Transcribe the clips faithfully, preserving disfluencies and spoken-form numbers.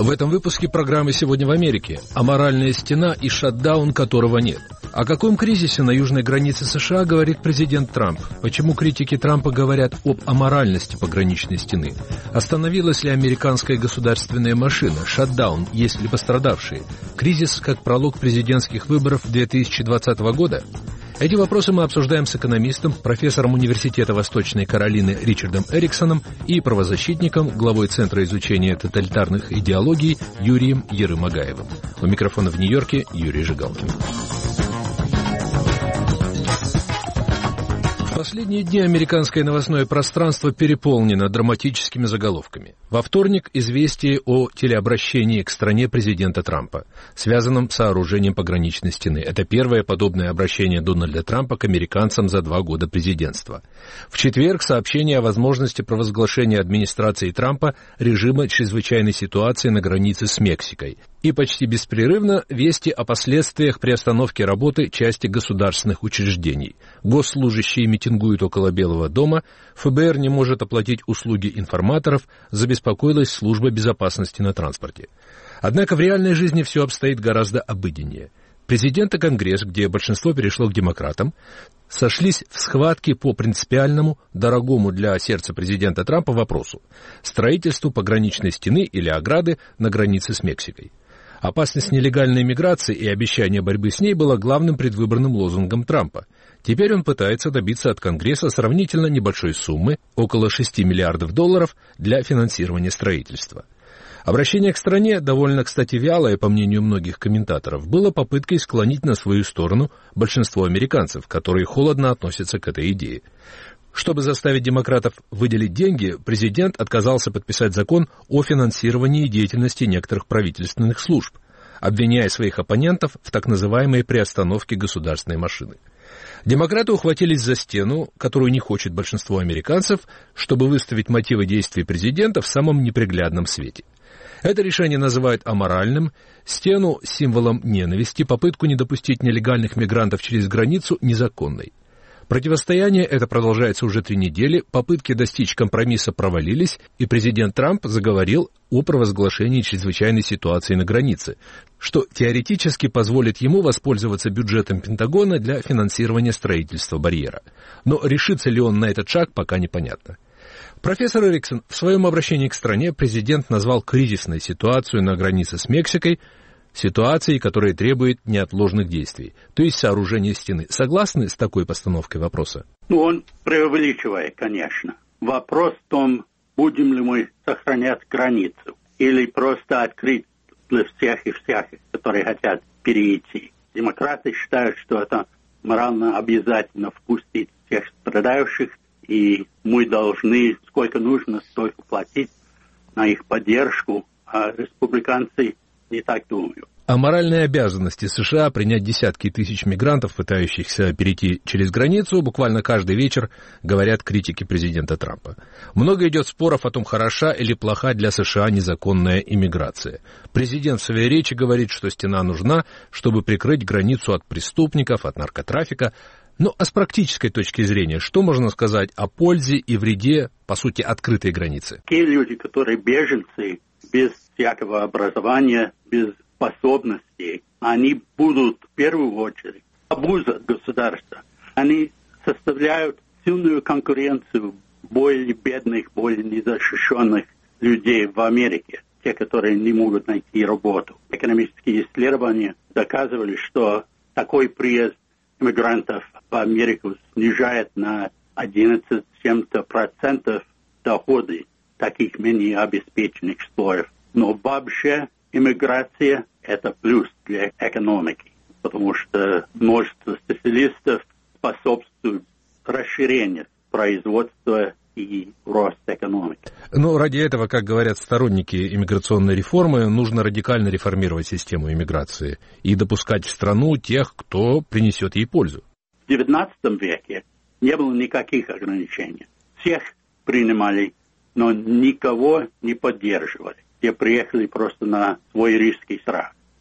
В этом выпуске программы «Сегодня в Америке» аморальная стена и шатдаун, которого нет. О каком кризисе на южной границе США говорит президент Трамп? Почему критики Трампа говорят об аморальности пограничной стены? Остановилась ли американская государственная машина? Шатдаун, есть ли пострадавшие? Кризис как пролог президентских выборов две тысячи двадцатого года? Эти вопросы мы обсуждаем с экономистом, профессором Университета Восточной Каролины Ричардом Эриксоном и правозащитником, главой Центра изучения тоталитарных идеологий Юрием Ерымагаевым. У микрофона в Нью-Йорке Юрий Жигалкин. В последние дни американское новостное пространство переполнено драматическими заголовками. Во вторник известие о телеобращении к стране президента Трампа, связанном с сооружением пограничной стены. Это первое подобное обращение Дональда Трампа к американцам за два года президентства. В четверг сообщение о возможности провозглашения администрации Трампа режима чрезвычайной ситуации на границе с Мексикой. И почти беспрерывно вести о последствиях приостановки работы части государственных учреждений. Госслужащие митингуют около Белого дома, ФБР не может оплатить услуги информаторов, забеспокоилась служба безопасности на транспорте. Однако в реальной жизни все обстоит гораздо обыденнее. Президент и Конгресс, где большинство перешло к демократам, сошлись в схватке по принципиальному, дорогому для сердца президента Трампа вопросу – строительству пограничной стены или ограды на границе с Мексикой. Опасность нелегальной миграции и обещание борьбы с ней было главным предвыборным лозунгом Трампа. Теперь он пытается добиться от Конгресса сравнительно небольшой суммы, около шести миллиардов долларов, для финансирования строительства. Обращение к стране, довольно, кстати, вялое, по мнению многих комментаторов, было попыткой склонить на свою сторону большинство американцев, которые холодно относятся к этой идее. Чтобы заставить демократов выделить деньги, президент отказался подписать закон о финансировании деятельности некоторых правительственных служб, обвиняя своих оппонентов в так называемой приостановке государственной машины. Демократы ухватились за стену, которую не хочет большинство американцев, чтобы выставить мотивы действий президента в самом неприглядном свете. Это решение называют аморальным, стену символом ненависти, попытку не допустить нелегальных мигрантов через границу незаконной. Противостояние это продолжается уже три недели, попытки достичь компромисса провалились, и президент Трамп заговорил о провозглашении чрезвычайной ситуации на границе, что теоретически позволит ему воспользоваться бюджетом Пентагона для финансирования строительства барьера. Но решится ли он на этот шаг, пока непонятно. Профессор Эриксон, в своем обращении к стране президент назвал кризисной ситуацию на границе с Мексикой ситуацией, которая требует неотложных действий, то есть сооружения стены. Согласны с такой постановкой вопроса? Ну, он преувеличивает, конечно. Вопрос в том, будем ли мы сохранять границу или просто открыть для всех и всяких, которые хотят перейти. Демократы считают, что это морально обязательно впустить всех страдающих, и мы должны сколько нужно, столько платить на их поддержку, а республиканцы не так думаю. О моральной обязанности США принять десятки тысяч мигрантов, пытающихся перейти через границу, буквально каждый вечер говорят критики президента Трампа. Много идет споров о том, хороша или плоха для США незаконная иммиграция. Президент в своей речи говорит, что стена нужна, чтобы прикрыть границу от преступников, от наркотрафика. Ну, а с практической точки зрения, что можно сказать о пользе и вреде, по сути, открытой границы? Те люди, которые беженцы, без всякого образования, без способностей, они будут в первую очередь обуза государства. Они составляют сильную конкуренцию более бедных, более незащищенных людей в Америке, те, которые не могут найти работу. Экономические исследования доказывали, что такой приезд иммигрантов в Америку снижает на одиннадцать с чем-то процентов доходы таких менее обеспеченных слоев. Но вообще иммиграция – это плюс для экономики, потому что множество специалистов способствует расширению производства и рост экономики. Но ради этого, как говорят сторонники иммиграционной реформы, нужно радикально реформировать систему иммиграции и допускать в страну тех, кто принесет ей пользу. В девятнадцатом веке не было никаких ограничений. Всех принимали, но никого не поддерживали. Те приехали просто на свой риск и страх.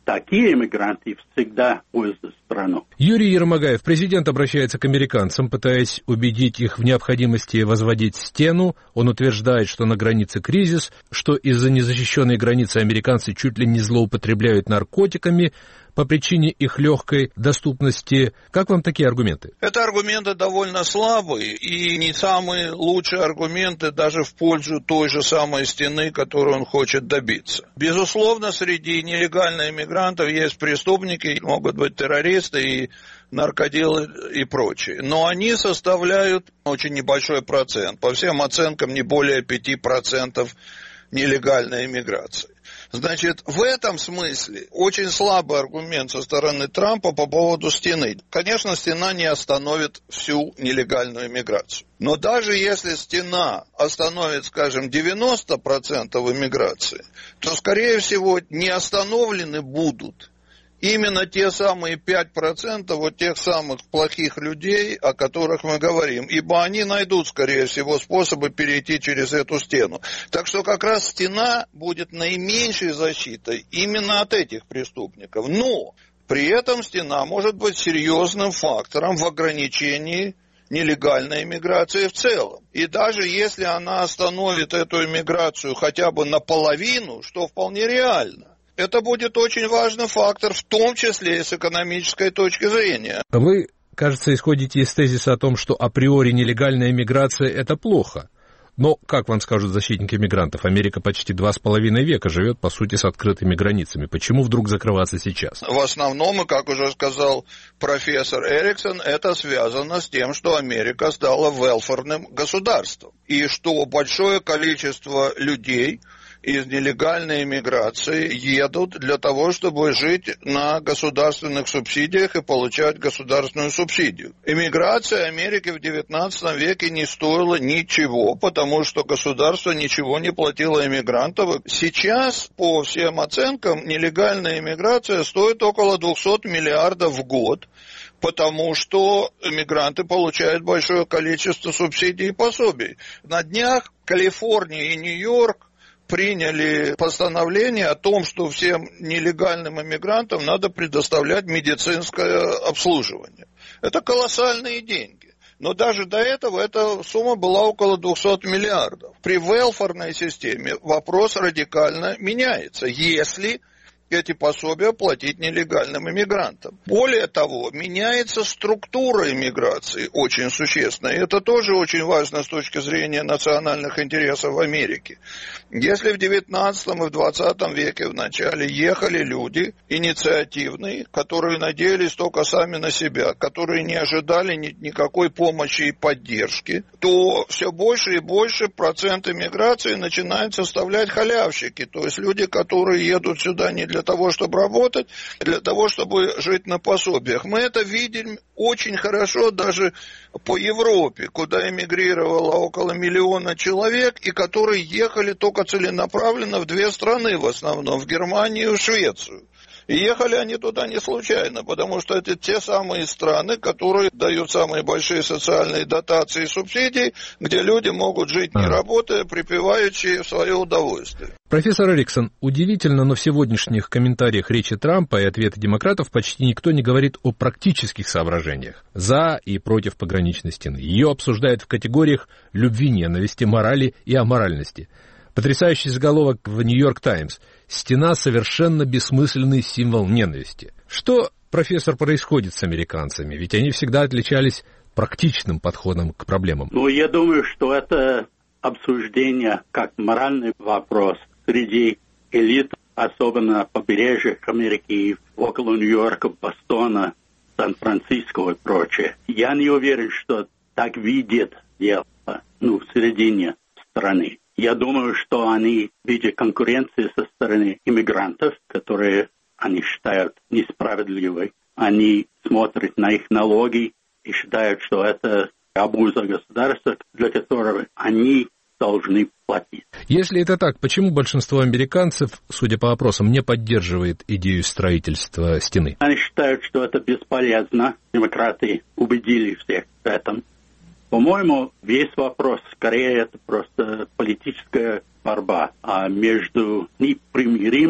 такие иммигранты всегда ввозят в страну. Юрий Ермогаев, президент, обращается к американцам, пытаясь убедить их в необходимости возводить стену. Он утверждает, что на границе кризис, что из-за незащищенной границы американцы чуть ли не злоупотребляют наркотиками по причине их легкой доступности. Как вам такие аргументы? Это аргументы довольно слабые и не самые лучшие аргументы даже в пользу той же самой стены, которую он хочет добиться. Безусловно, среди нелегальных иммигрантов есть преступники, могут быть террористы и наркоделы и прочие. Но они составляют очень небольшой процент. По всем оценкам, не более пяти процентов нелегальной иммиграции. Значит, в этом смысле очень слабый аргумент со стороны Трампа по поводу стены. Конечно, стена не остановит всю нелегальную иммиграцию. Но даже если стена остановит, скажем, девяносто процентов иммиграции, то, скорее всего, не остановлены будут именно те самые пять процентов вот тех самых плохих людей, о которых мы говорим. Ибо они найдут, скорее всего, способы перейти через эту стену. Так что как раз стена будет наименьшей защитой именно от этих преступников. Но при этом стена может быть серьезным фактором в ограничении нелегальной иммиграции в целом. И даже если она остановит эту иммиграцию хотя бы наполовину, что вполне реально, это будет очень важный фактор, в том числе и с экономической точки зрения. Вы, кажется, исходите из тезиса о том, что априори нелегальная иммиграция – это плохо. Но, как вам скажут защитники мигрантов, Америка почти два с половиной века живет, по сути, с открытыми границами. Почему вдруг закрываться сейчас? В основном, и как уже сказал профессор Эриксон, это связано с тем, что Америка стала велферным государством. И что большое количество людей из нелегальной иммиграции едут для того, чтобы жить на государственных субсидиях и получать государственную субсидию. Иммиграция Америки в девятнадцатом веке не стоила ничего, потому что государство ничего не платило иммигрантам. Сейчас, по всем оценкам, нелегальная иммиграция стоит около двухсот миллиардов в год, потому что иммигранты получают большое количество субсидий и пособий. На днях Калифорния и Нью-Йорк приняли постановление о том, что всем нелегальным иммигрантам надо предоставлять медицинское обслуживание. Это колоссальные деньги. Но даже до этого эта сумма была около двухсот миллиардов. При велферной системе вопрос радикально меняется, если эти пособия платить нелегальным иммигрантам. Более того, меняется структура иммиграции очень существенно. И это тоже очень важно с точки зрения национальных интересов Америки. Если в девятнадцатом и в двадцатом веке в начале ехали люди инициативные, которые надеялись только сами на себя, которые не ожидали ни, никакой помощи и поддержки, то все больше и больше процент иммиграции начинает составлять халявщики. То есть люди, которые едут сюда не для того, чтобы работать, для того, чтобы жить на пособиях. Мы это видим очень хорошо даже по Европе, куда эмигрировало около миллиона человек, и которые ехали только целенаправленно в две страны в основном, в Германию и в Швецию. И ехали они туда не случайно, потому что это те самые страны, которые дают самые большие социальные дотации и субсидии, где люди могут жить не работая, припеваючи в свое удовольствие. Профессор Эриксон, удивительно, но в сегодняшних комментариях речи Трампа и ответы демократов почти никто не говорит о практических соображениях за и против пограничной стены. Ее обсуждают в категориях любви-ненависти, морали и аморальности. Потрясающий заголовок в «Нью-Йорк Таймс». «Стена – совершенно бессмысленный символ ненависти». Что, профессор, происходит с американцами? Ведь они всегда отличались практичным подходом к проблемам. Ну, я думаю, что это обсуждение как моральный вопрос среди элит, особенно на побережьях Америки, около Нью-Йорка, Бостона, Сан-Франциско и прочее. Я не уверен, что так видят дело, ну, в середине страны. Я думаю, что они, видя конкуренции со стороны иммигрантов, которые они считают несправедливой, они смотрят на их налоги и считают, что это обуза государства, для которого они должны платить. Если это так, почему большинство американцев, судя по опросам, не поддерживает идею строительства стены? Они считают, что это бесполезно. Демократы убедили всех в этом. По-моему, весь вопрос, скорее, это просто политическая борьба а между непримиримой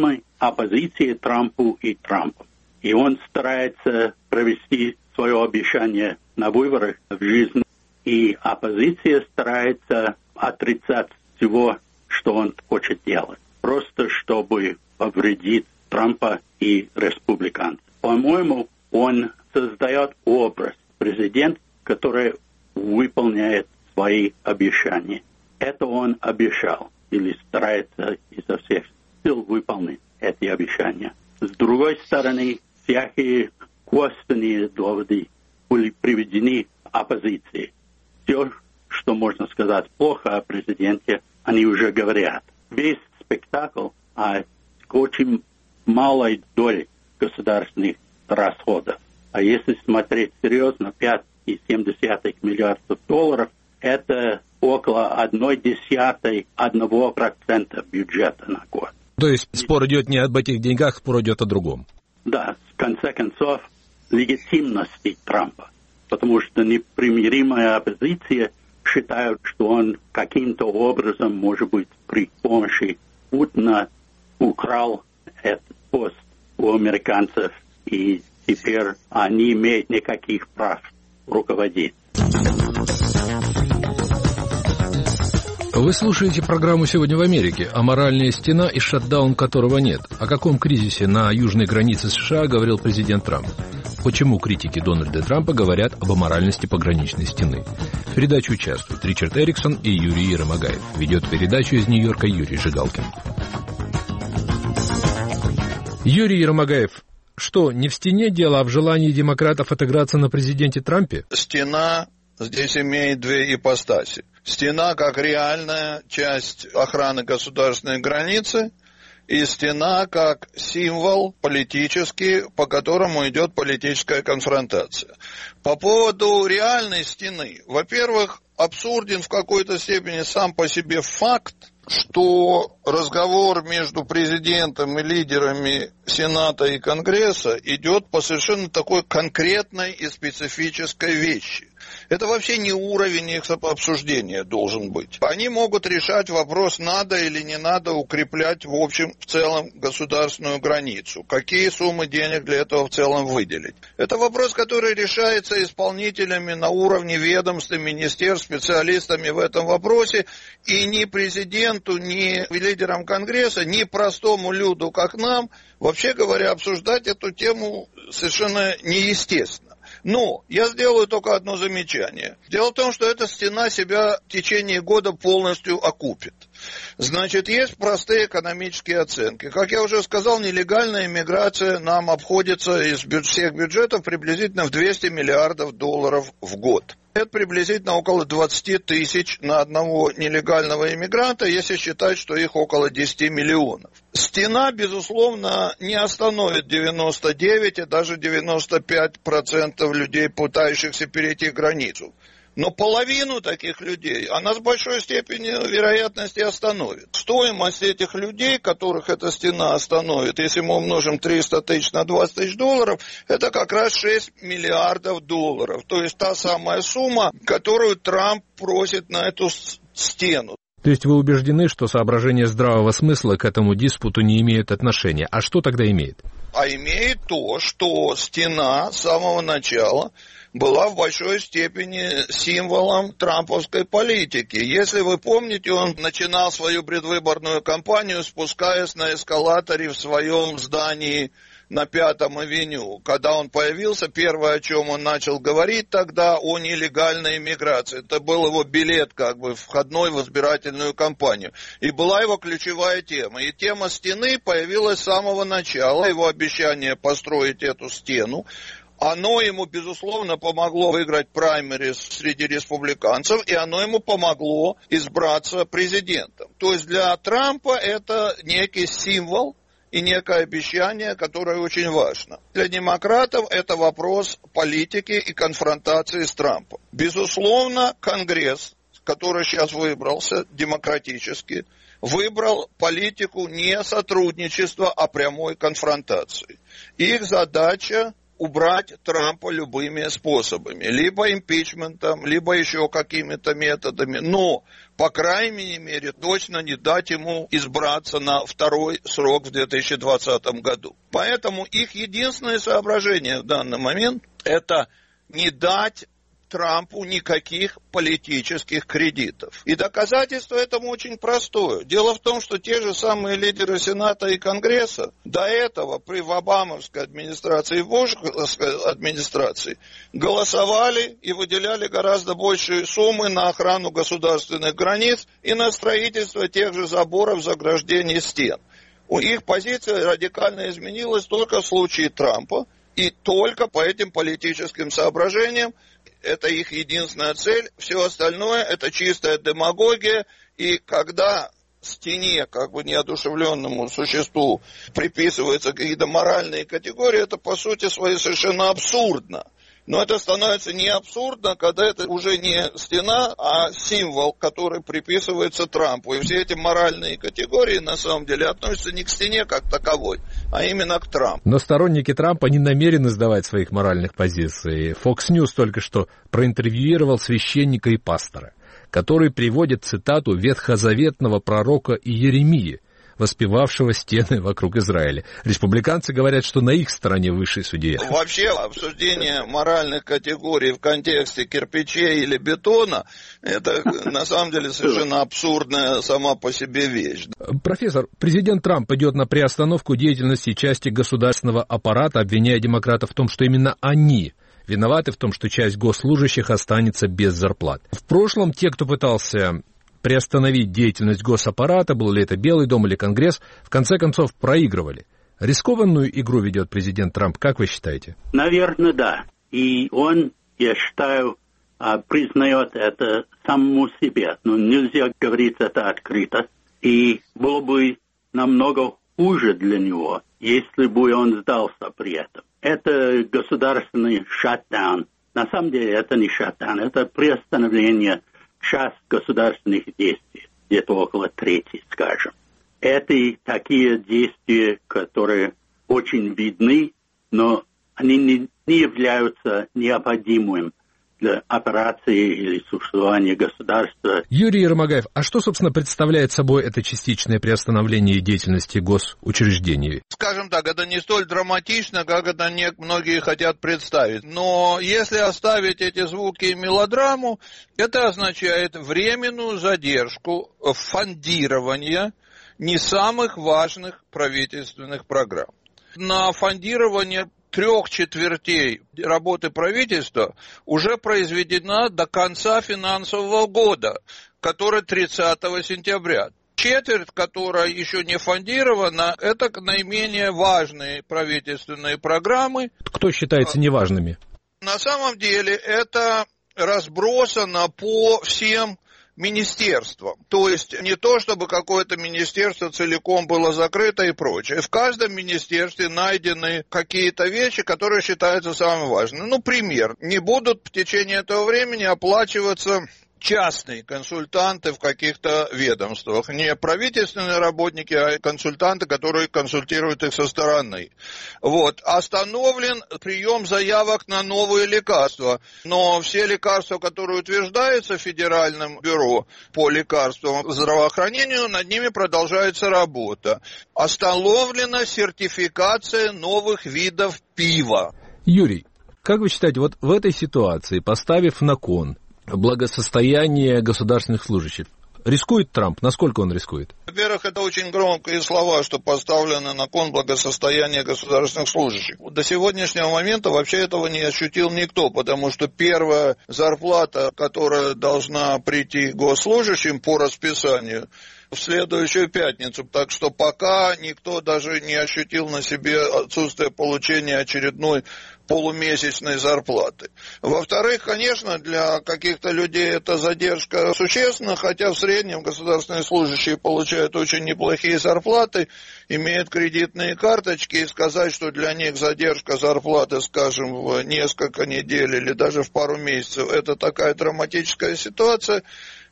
оппозицией Трампу и Трампом. И он старается провести свое обещание на выборах в жизнь. И оппозиция старается отрицать всего, что он хочет делать. Просто чтобы повредить Трампа и республиканцев. По-моему, он создает образ президента, который выполняет свои обещания. Это он обещал или старается изо всех сил выполнить эти обещания. С другой стороны, всякие косвенные доводы были приведены оппозиции. Все, что можно сказать плохо о президенте, они уже говорят. Весь спектакль о очень малой доле государственных расходов. А если смотреть серьезно, пять целых семь десятых миллиардов долларов – это около одной десятой одного процента бюджета на год. То есть спор идет не об этих деньгах, спор идет о другом. Да, в конце концов, легитимности Трампа. Потому что непримиримая оппозиция считает, что он каким-то образом, может быть, при помощи Путина украл этот пост у американцев, и теперь они не имеют никаких прав руководить. Вы слушаете программу «Сегодня в Америке», аморальная стена и шатдаун которого нет. О каком кризисе на южной границе США говорил президент Трамп? Почему критики Дональда Трампа говорят об аморальности пограничной стены? В передаче участвуют Ричард Эриксон и Юрий Еромагаев. Ведет передачу из Нью-Йорка Юрий Жигалкин. Юрий Еромагаев, что, не в стене дело, а в желании демократов отыграться на президенте Трампе? Стена здесь имеет две ипостаси. Стена как реальная часть охраны государственной границы, и стена как символ политический, по которому идет политическая конфронтация. По поводу реальной стены, во-первых, абсурден в какой-то степени сам по себе факт, что разговор между президентом и лидерами Сената и Конгресса идет по совершенно такой конкретной и специфической вещи. Это вообще не уровень их обсуждения должен быть. Они могут решать вопрос, надо или не надо укреплять в общем, в целом государственную границу. Какие суммы денег для этого в целом выделить. Это вопрос, который решается исполнителями на уровне ведомств, министерств, специалистами в этом вопросе. И ни президенту, ни лидерам Конгресса, ни простому люду, как нам, вообще говоря, обсуждать эту тему совершенно неестественно. Но я сделаю только одно замечание. Дело в том, что эта стена себя в течение года полностью окупит. Значит, есть простые экономические оценки. Как я уже сказал, нелегальная иммиграция нам обходится из всех бюджетов приблизительно в двести миллиардов долларов в год. Это приблизительно около двадцать тысяч на одного нелегального иммигранта, если считать, что их около десять миллионов. Стена, безусловно, не остановит девяносто девять и даже девяносто пять процентов людей, пытающихся перейти границу. Но половину таких людей она с большой степенью вероятности остановит. Стоимость этих людей, которых эта стена остановит, если мы умножим триста тысяч на двадцать тысяч долларов, это как раз шесть миллиардов долларов. То есть та самая сумма, которую Трамп просит на эту стену. То есть вы убеждены, что соображения здравого смысла к этому диспуту не имеют отношения. А что тогда имеет? А имеет то, что стена с самого начала была в большой степени символом трамповской политики. Если вы помните, он начинал свою предвыборную кампанию, спускаясь на эскалаторе в своем здании на Пятом авеню. Когда он появился, первое, о чем он начал говорить тогда, о нелегальной иммиграции. Это был его билет, как бы, входной в избирательную кампанию. И была его ключевая тема. И тема стены появилась с самого начала. Его обещание построить эту стену. Оно ему, безусловно, помогло выиграть праймерис среди республиканцев, и оно ему помогло избраться президентом. То есть для Трампа это некий символ и некое обещание, которое очень важно. Для демократов это вопрос политики и конфронтации с Трампом. Безусловно, Конгресс, который сейчас выбрался демократически, выбрал политику не сотрудничества, а прямой конфронтации. Их задача убрать Трампа любыми способами, либо импичментом, либо еще какими-то методами. Но по крайней мере, точно не дать ему избраться на второй срок в две тысячи двадцатом году. Поэтому их единственное соображение в данный момент – это не дать Трампу никаких политических кредитов. И доказательство этому очень простое. Дело в том, что те же самые лидеры Сената и Конгресса до этого при Обамовской администрации и Бушской администрации голосовали и выделяли гораздо большие суммы на охрану государственных границ и на строительство тех же заборов, заграждений стен. У их позиция радикально изменилась только в случае Трампа и только по этим политическим соображениям. Это их единственная цель, все остальное это чистая демагогия, и когда стене, как бы неодушевленному существу, приписываются какие-то моральные категории, это по сути своей совершенно абсурдно. Но это становится не абсурдно, когда это уже не стена, а символ, который приписывается Трампу. И все эти моральные категории на самом деле относятся не к стене как таковой, а именно к Трампу. Но сторонники Трампа не намерены сдавать своих моральных позиций. Fox News только что проинтервьюировал священника и пастора, который приводит цитату ветхозаветного пророка Иеремии, воспевавшего стены вокруг Израиля. Республиканцы говорят, что на их стороне высший судья. Вообще обсуждение моральных категорий в контексте кирпичей или бетона, это на самом деле совершенно абсурдная сама по себе вещь. Профессор, президент Трамп идет на приостановку деятельности части государственного аппарата, обвиняя демократов в том, что именно они виноваты в том, что часть госслужащих останется без зарплат. В прошлом те, кто пытался приостановить деятельность госаппарата, был ли это Белый дом или Конгресс, в конце концов проигрывали. Рискованную игру ведет президент Трамп, как вы считаете? Наверное, да. И он, я считаю, признает это самому себе. Но нельзя говорить это открыто. И было бы намного хуже для него, если бы он сдался при этом. Это государственный шатдаун. На самом деле это не шатдаун, это приостановление часть государственных действий, где-то около трети, скажем. Это такие действия, которые очень видны, но они не, не являются необходимым для операции или существования государства. Юрий Ермогаев, а что, собственно, представляет собой это частичное приостановление деятельности госучреждений? Скажем так, это не столь драматично, как это многие хотят представить. Но если оставить эти звуки и мелодраму, это означает временную задержку фондирования не самых важных правительственных программ. На фондирование трех четвертей работы правительства уже произведена до конца финансового года, который тридцатого сентября. Четверть, которая еще не фондирована, это наименее важные правительственные программы. Кто считается неважными? На самом деле это разбросано по всем министерством. То есть не то, чтобы какое-то министерство целиком было закрыто и прочее. В каждом министерстве найдены какие-то вещи, которые считаются самыми важными. Ну, пример. Не будут в течение этого времени оплачиваться частные консультанты в каких-то ведомствах. Не правительственные работники, а консультанты, которые консультируют их со стороны. Вот. Остановлен прием заявок на новые лекарства. Но все лекарства, которые утверждаются Федеральным бюро по лекарствам здравоохранению, над ними продолжается работа. Остановлена сертификация новых видов пива. Юрий, как вы считаете, вот в этой ситуации, поставив на кон благосостояние государственных служащих, рискует Трамп? Насколько он рискует? Во-первых, это очень громкие слова, что поставлено на кон благосостояние государственных служащих. До сегодняшнего момента вообще этого не ощутил никто, потому что первая зарплата, которая должна прийти госслужащим по расписанию, в следующую пятницу. Так что пока никто даже не ощутил на себе отсутствие получения очередной полумесячной зарплаты. Во-вторых, конечно, для каких-то людей эта задержка существенна, хотя в среднем государственные служащие получают очень неплохие зарплаты, имеют кредитные карточки, и сказать, что для них задержка зарплаты, скажем, в несколько недель или даже в пару месяцев, это такая драматическая ситуация,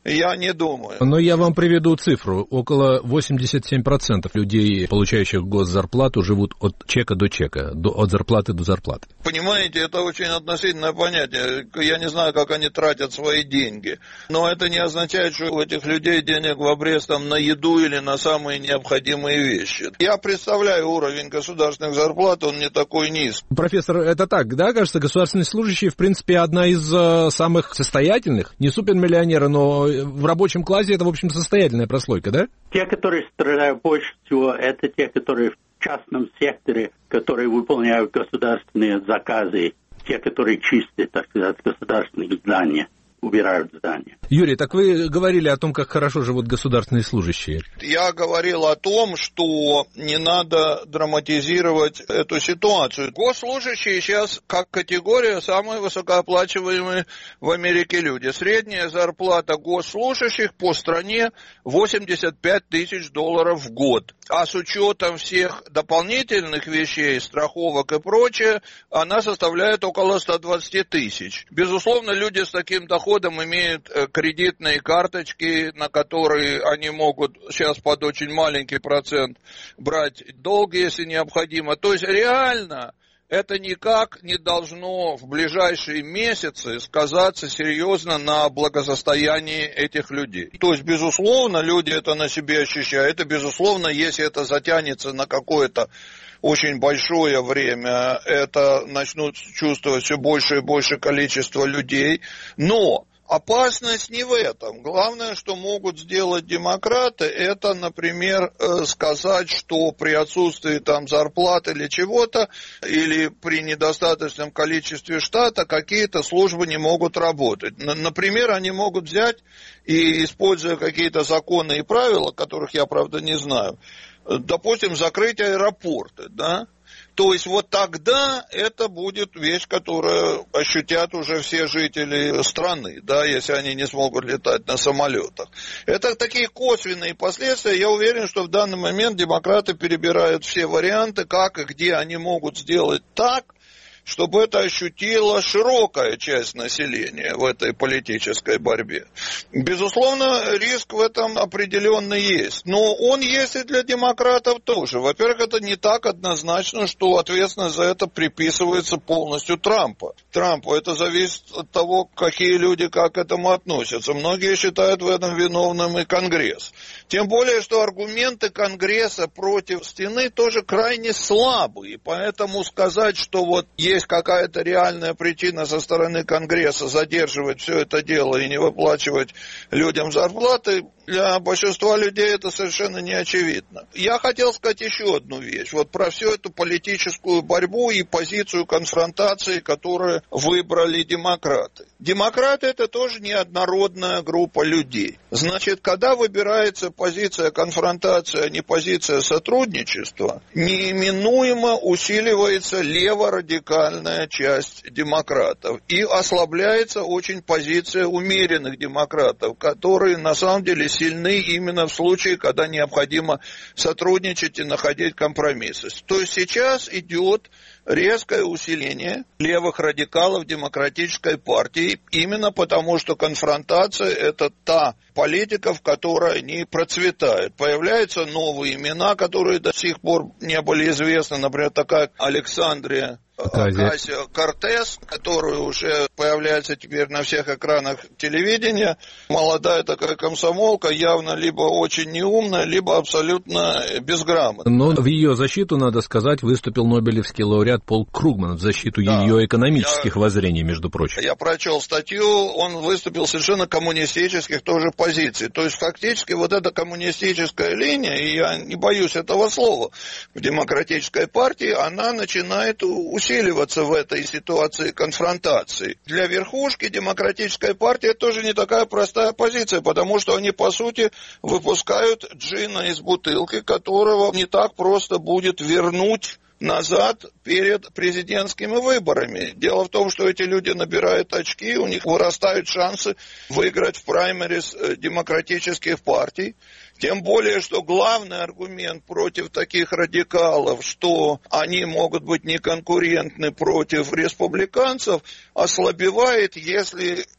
Я не думаю. Но я вам приведу цифру. Около восемьдесят семь процентов людей, получающих госзарплату, живут от чека до чека, до, от зарплаты до зарплаты. Понимаете, это очень относительное понятие. Я не знаю, как они тратят свои деньги. Но это не означает, что у этих людей денег в обрез там, на еду или на самые необходимые вещи. Я представляю уровень государственных зарплат, он не такой низкий. Профессор, это так, да? Кажется, государственные служащие, в принципе, одна из э, самых состоятельных, не супермиллионеры, но в рабочем классе это, в общем, состоятельная прослойка, да? Те, которые страдают больше всего, это те, которые в частном секторе, которые выполняют государственные заказы, те, которые чистят, так сказать, государственные здания, убирают здания. Юрий, так вы говорили о том, как хорошо живут государственные служащие. Я говорил о том, что не надо драматизировать эту ситуацию. Госслужащие сейчас, как категория, самые высокооплачиваемые в Америке люди. Средняя зарплата госслужащих по стране восемьдесят пять тысяч долларов в год. А с учетом всех дополнительных вещей, страховок и прочее, она составляет около сто двадцать тысяч. Безусловно, люди с таким доходом имеют кредитные карточки, на которые они могут сейчас под очень маленький процент брать долги, если необходимо. То есть реально это никак не должно в ближайшие месяцы сказаться серьезно на благосостоянии этих людей. То есть, безусловно, люди это на себе ощущают, и, безусловно, если это затянется на какое-то очень большое время, это начнут чувствовать все больше и больше количество людей, но опасность не в этом. Главное, что могут сделать демократы, это, например, сказать, что при отсутствии там зарплат или чего-то, или при недостаточном количестве штата какие-то службы не могут работать. Например, они могут взять и, используя какие-то законы и правила, которых я, правда, не знаю, допустим, закрыть аэропорты, да? То есть вот тогда это будет вещь, которую ощутят уже все жители страны, да, если они не смогут летать на самолетах. Это такие косвенные последствия. Я уверен, что в данный момент демократы перебирают все варианты, как и где они могут сделать так, чтобы это ощутила широкая часть населения в этой политической борьбе. Безусловно, риск в этом определенно есть. Но он есть и для демократов тоже. Во-первых, это не так однозначно, что ответственность за это приписывается полностью Трампу. Трампу это зависит от того, какие люди как к этому относятся. Многие считают в этом виновным и Конгресс. Тем более, что аргументы Конгресса против стены тоже крайне слабые. Поэтому сказать, что вот есть какая-то реальная причина со стороны Конгресса задерживать все это дело и не выплачивать людям зарплаты, для большинства людей это совершенно не очевидно. Я хотел сказать еще одну вещь. Вот про всю эту политическую борьбу и позицию конфронтации, которую выбрали демократы. Демократы это тоже неоднородная группа людей. Значит, когда выбирается позиция конфронтации, а не позиция сотрудничества, неименуемо усиливается леворадикальная часть демократов. И ослабляется очень позиция умеренных демократов, которые на самом деле сильны именно в случае, когда необходимо сотрудничать и находить компромиссы. То есть сейчас идет резкое усиление левых радикалов демократической партии, именно потому, что конфронтация – это та политика, в которой они процветают. Появляются новые имена, которые до сих пор не были известны, например, такая Александрия Окасио-Кортес, которая уже появляется теперь на всех экранах телевидения. Молодая такая комсомолка, явно либо очень неумная, либо абсолютно безграмотная. Но в ее защиту, надо сказать, выступил нобелевский лауреат Пол Кругман в защиту да. ее экономических я, воззрений, между прочим. Я прочел статью, он выступил совершенно коммунистических тоже позиций. То есть фактически вот эта коммунистическая линия, и я не боюсь этого слова, в демократической партии, она начинает усиливаться в этой ситуации конфронтации. Для верхушки демократической партии это тоже не такая простая позиция, потому что они, по сути, выпускают джина из бутылки, которого не так просто будет вернуть назад перед президентскими выборами. Дело в том, что эти люди набирают очки, у них вырастают шансы выиграть в праймерис демократических партий. Тем более, что главный аргумент против таких радикалов, что они могут быть неконкурентны против республиканцев, ослабевает, если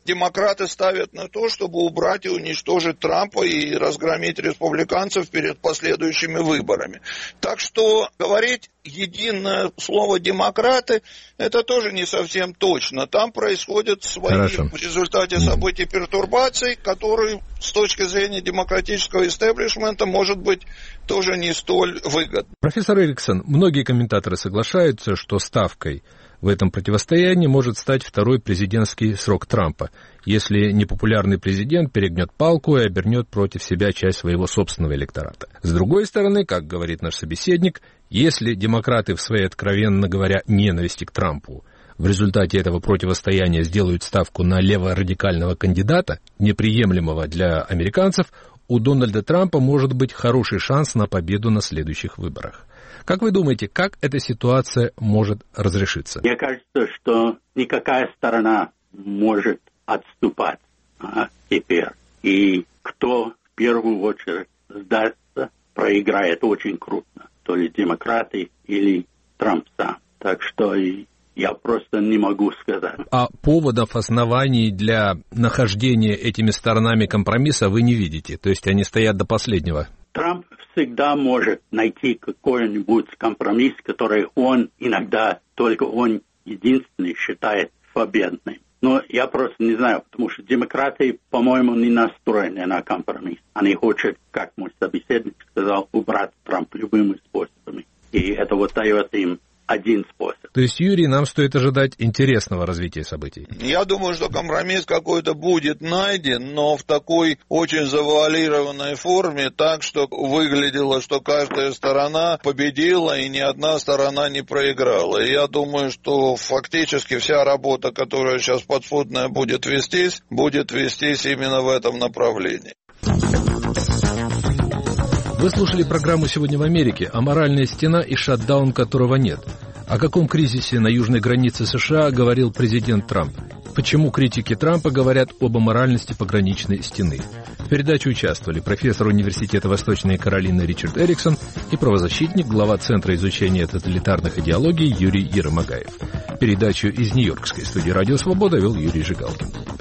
демократы ставят на то, чтобы убрать и уничтожить Трампа и разгромить республиканцев перед последующими выборами. Так что говорить единое слово «демократы» это тоже не совсем точно. Там происходят свои Хорошо. в результате событий пертурбации, которые с точки зрения демократического истеблишмента может быть тоже не столь выгодны. Профессор Эриксон, многие комментаторы соглашаются, что ставкой в этом противостоянии может стать второй президентский срок Трампа, если непопулярный президент перегнет палку и обернет против себя часть своего собственного электората. С другой стороны, как говорит наш собеседник, если демократы в своей, откровенно говоря, ненависти к Трампу в результате этого противостояния сделают ставку на леворадикального кандидата, неприемлемого для американцев, у Дональда Трампа может быть хороший шанс на победу на следующих выборах. Как вы думаете, как эта ситуация может разрешиться? Мне кажется, что никакая сторона может отступать а, теперь. И кто в первую очередь сдастся, проиграет очень крупно. То ли демократы или Трамп сам. Так что я просто не могу сказать. А поводов, оснований для нахождения этими сторонами компромисса вы не видите? То есть они стоят до последнего? Трамп всегда может найти какой-нибудь компромисс, который он иногда, только он единственный считает победным. Но я просто не знаю, потому что демократы, по-моему, не настроены на компромисс. Они хотят, как мой собеседник сказал, убрать Трампа любыми способами. И это вот дает им один способ. То есть, Юрий, нам стоит ожидать интересного развития событий? Я думаю, что компромисс какой-то будет найден, но в такой очень завуалированной форме, так, что выглядело, что каждая сторона победила и ни одна сторона не проиграла. И я думаю, что фактически вся работа, которая сейчас подспудная будет вестись, будет вестись именно в этом направлении. Вы слушали программу «Сегодня в Америке» «Аморальная стена и шатдаун, которого нет». О каком кризисе на южной границе США говорил президент Трамп? Почему критики Трампа говорят об аморальности пограничной стены? В передаче участвовали профессор университета Восточной Каролины Ричард Эриксон и правозащитник, глава Центра изучения тоталитарных идеологий Юрий Еромагаев. Передачу из Нью-Йоркской студии «Радио Свобода» вел Юрий Жигалкин.